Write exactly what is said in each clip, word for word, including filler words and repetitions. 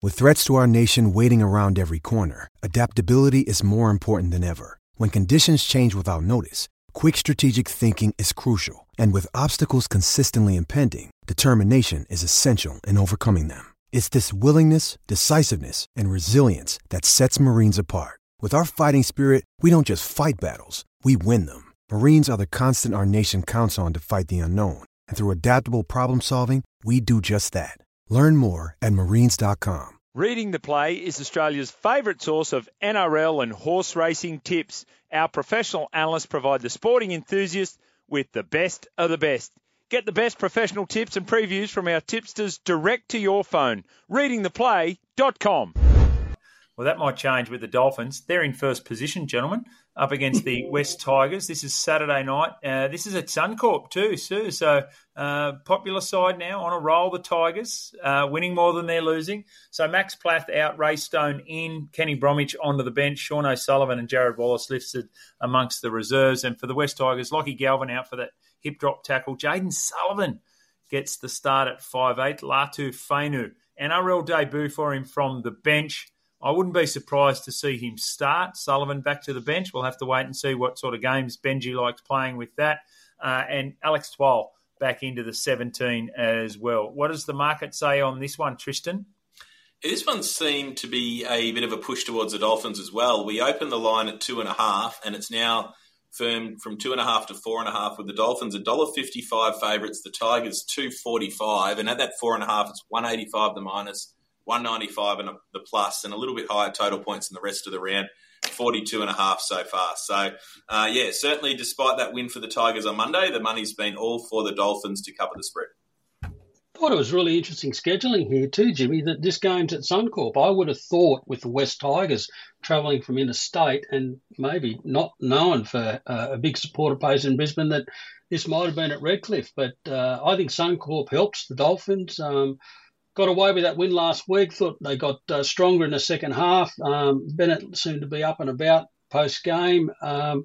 With threats to our nation waiting around every corner, adaptability is more important than ever. When conditions change without notice, quick strategic thinking is crucial. And with obstacles consistently impending, determination is essential in overcoming them. It's this willingness, decisiveness, and resilience that sets Marines apart. With our fighting spirit, we don't just fight battles, we win them. Marines are the constant our nation counts on to fight the unknown. And through adaptable problem solving, we do just that. Learn more at marines dot com. Reading the Play is Australia's favourite source of N R L and horse racing tips. Our professional analysts provide the sporting enthusiast with the best of the best. Get the best professional tips and previews from our tipsters direct to your phone. reading the play dot com. Well, that might change with the Dolphins. They're in first position, gentlemen, up against the West Tigers. This is Saturday night. Uh, this is at Suncorp too, Sue. So uh, popular side now, on a roll, the Tigers, uh, winning more than they're losing. So Max Plath out, Ray Stone in, Kenny Bromwich onto the bench, Sean O'Sullivan and Jared Wallace listed amongst the reserves. And for the West Tigers, Lockie Galvin out for that hip drop tackle. Jaden Sullivan gets the start at five eight. Latu Fainu, N R L debut for him from the bench. I wouldn't be surprised to see him start. Sullivan back to the bench. We'll have to wait and see what sort of games Benji likes playing with that. Uh, and Alex Twal back into the seventeen as well. What does the market say on this one, Tristan? This one seemed to be a bit of a push towards the Dolphins as well. We opened the line at two and a half, and it's now firmed from two and a half to four and a half with the Dolphins. one dollar fifty-five favourites, the Tigers two forty-five, and at that four and a half, it's one eighty-five the minus, one ninety-five and the plus, and a little bit higher total points than the rest of the round, forty-two and a half so far. So, uh, yeah, certainly despite that win for the Tigers on Monday, the money's been all for the Dolphins to cover the spread. I thought it was really interesting scheduling here too, Jimmy, that this game's at Suncorp. I would have thought with the West Tigers travelling from interstate and maybe not known for uh, a big supporter base in Brisbane that this might have been at Redcliffe. But uh, I think Suncorp helps the Dolphins. Um, got away with that win last week. Thought they got uh, stronger in the second half. Um, Bennett seemed to be up and about post-game. Um,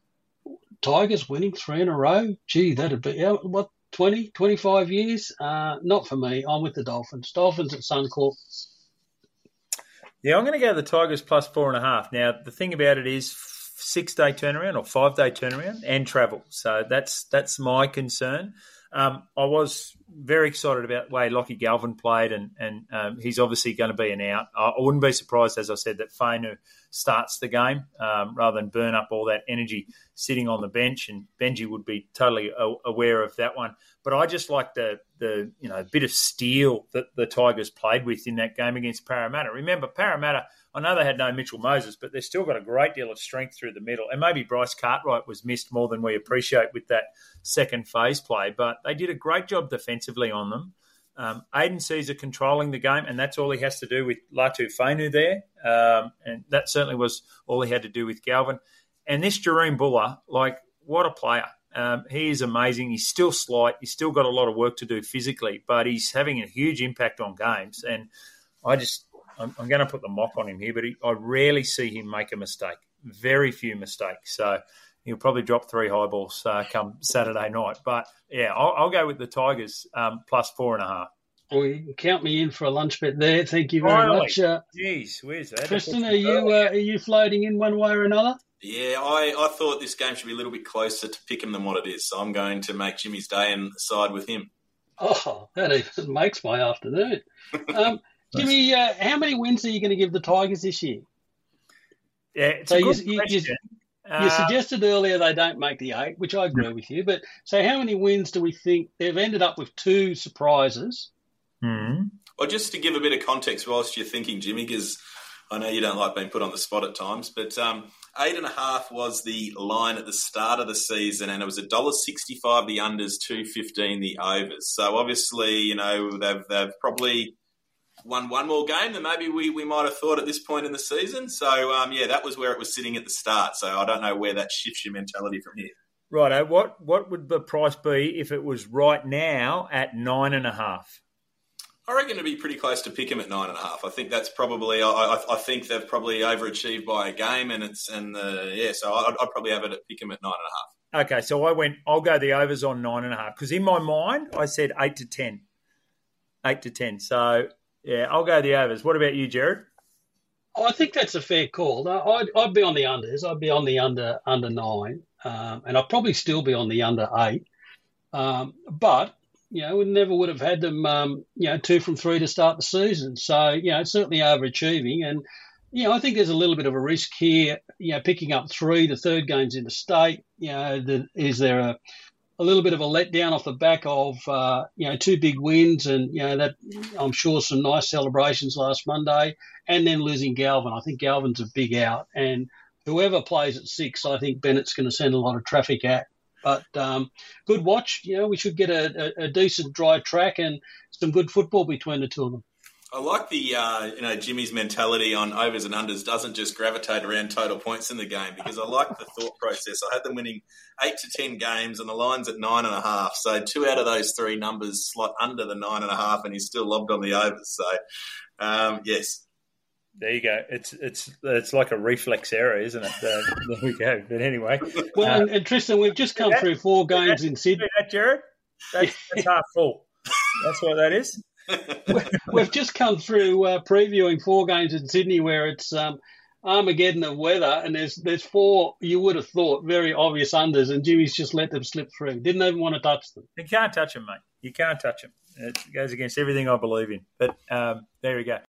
Tigers winning three in a row. Gee, that'd be, uh, what, twenty, twenty-five years? Uh, not for me. I'm with the Dolphins. Dolphins at Suncorp. Yeah, I'm going to go the Tigers plus four and a half. Now, the thing about it is six-day turnaround or five-day turnaround and travel. So that's that's my concern. Um, I was very excited about the way Lockie Galvin played, and, and um, he's obviously going to be an out. I wouldn't be surprised, as I said, that Fainu starts the game um, rather than burn up all that energy sitting on the bench, and Benji would be totally aware of that one. But I just like the the you know bit of steel that the Tigers played with in that game against Parramatta. Remember, Parramatta, I know they had no Mitchell Moses, but they've still got a great deal of strength through the middle. And maybe Bryce Cartwright was missed more than we appreciate with that second phase play, but they did a great job defensively on them. Um, Aiden Caesar controlling the game, and that's all he has to do with Latu Fainu there. Um, and that certainly was all he had to do with Galvin. And this Jareem Buller, like, what a player. Um, he is amazing. He's still slight. He's still got a lot of work to do physically, but he's having a huge impact on games. And I just, I'm, I'm going to put the mock on him here, but he, I rarely see him make a mistake. Very few mistakes. So he'll probably drop three high balls uh, come Saturday night. But, yeah, I'll, I'll go with the Tigers um, plus four and a half. Well, you can count me in for a lunch bet there. Thank you very Finally. much. Uh, Jeez, where's that? Tristan, are you, uh, are you floating in one way or another? Yeah, I, I thought this game should be a little bit closer to pick him than what it is. So I'm going to make Jimmy's day and side with him. Oh, that even makes my afternoon. Um, Jimmy, uh, how many wins are you going to give the Tigers this year? Yeah, it's so a good you, question. You, you suggested earlier they don't make the eight, which I agree with you. But so how many wins do we think? They've ended up with two surprises. Mm-hmm. Well, just to give a bit of context whilst you're thinking, Jimmy, because I know you don't like being put on the spot at times, but um, eight and a half was the line at the start of the season, and it was one dollar sixty-five the unders, two fifteen the overs. So obviously, you know, they've they've probably won one more game than maybe we, we might have thought at this point in the season. So, um, yeah, that was where it was sitting at the start. So I don't know where that shifts your mentality from here. Right. What what would the price be if it was right now at nine and a half? I reckon it'd be pretty close to pick him at nine and a half. I think that's probably. I, I, I think they've probably overachieved by a game, and it's and the yeah. So I'd, I'd probably have it at pick him at nine and a half. Okay, so I went. I'll go the overs on nine and a half because in my mind I said eight to ten, eight to ten. So Yeah, I'll go the overs. What about you, Jared? I think that's a fair call. I'd, I'd be on the unders. I'd be on the under under nine, um, and I'd probably still be on the under eight. Um, but you know, we never would have had them, um, you know, two from three to start the season. So you know, it's certainly overachieving, and you know, I think there's a little bit of a risk here. You know, picking up three, the third game's in the state. You know, the, is there a a little bit of a letdown off the back of, uh, you know, two big wins and, you know, that I'm sure some nice celebrations last Monday and then losing Galvin. I think Galvin's a big out and whoever plays at six, I think Bennett's going to send a lot of traffic at. But um, good watch. You know, we should get a, a, a decent dry track and some good football between the two of them. I like the, uh, you know, Jimmy's mentality on overs and unders doesn't just gravitate around total points in the game because I like the thought process. I had them winning eight to ten games and the line's at nine and a half. So two out of those three numbers slot under the nine and a half and he's still lobbed on the overs. So, um, yes. There you go. It's it's it's like a reflex error, isn't it? Uh, there we go. But anyway. Well, uh, and, and Tristan, we've just come through four games in Sydney. That, Jared? That's, that's half full. That's what that is. We've just come through uh, previewing four games in Sydney where it's um, Armageddon of weather, and there's there's four you would have thought very obvious unders, and Jimmy's just let them slip through. Didn't even want to touch them. You can't touch them, mate. You can't touch them. It goes against everything I believe in. But um, there we go.